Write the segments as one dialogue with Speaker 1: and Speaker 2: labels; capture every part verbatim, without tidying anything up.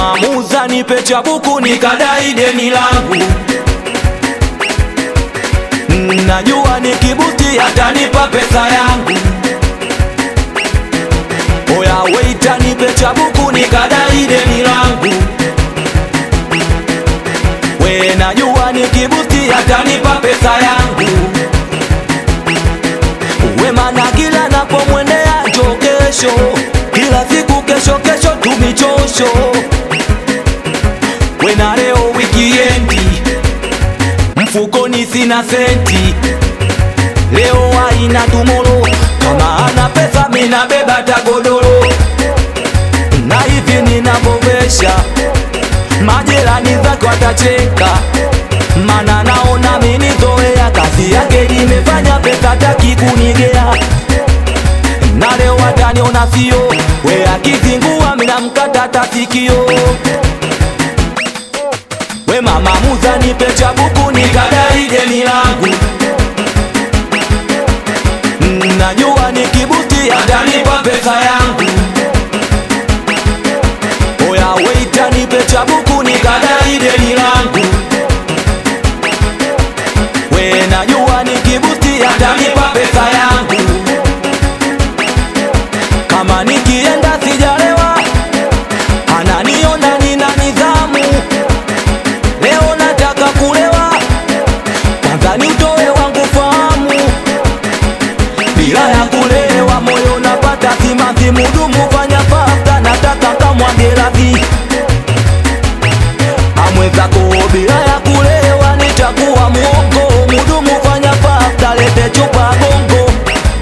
Speaker 1: mama Muza nipe chabuku nikadai deni langu. Najua nikibuti atanipa pesa yangu. Oya waiter nipe chabuku nikadai deni langu. We najua nikibuti atanipa pesa yangu. We mana kila napomwendea njo kesho, kila siku kesho kesho tumichosho. We na leo wikiendi, mfukoni sina senti. Leo haina tomorrow, kama ana pesa mina beba tagodoro. Na hivi ninavovesha, majirani zake watacheka, mana naona mimi zoea kazi yake nimefanya pesa taki kunigea. Na leo wataniona sio, we akizingua mina mkata tasikio. We mama Muza nipe chabuku nikadai deni langu. Najua nikibuti atanipa pesa yangu. Oya waiter nipe chabuku nikadai deni langu. We najua nikibuti atanipa pesa yangu. Kama nikienda sijalewa, ananiona nina nidhamu. Leo nataka kulewa, kwanza nitoe wangu fahamu. Bila ya kulewa moyo napata simanzi. Mudumu fanya fasta, nataka kamwage radhi. Amwezako bila ya kulewa nitakuwa muongo. Mudumu fanya fasta, lete chupa gongo.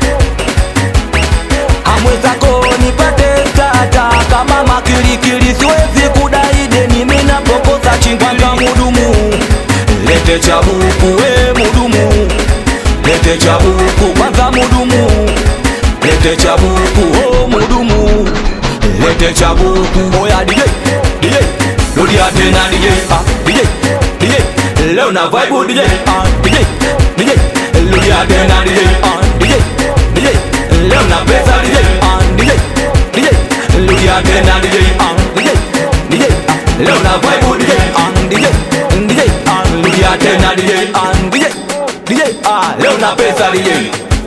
Speaker 1: Amwezako nipate tata kama makilikili, siwezi kudai deni mina pokosa chinganga. Mudumu lete chabuku, we mudumu lete chabuku kwanza. Mudumu lete chabuku, oh mudumu lete chabuku. Oya D J, D J rudia tena D J, ah D J, D J leo na vibe D J, ah D J, D J rudia tena D J, ah D J, D J leo na pesa D J, ah D J, D J rudia tena D J, ah D J, D J leo na vibe D J, ah D J, D J ah rudia tena D J, ah D J, D J ah leo na pesa D J.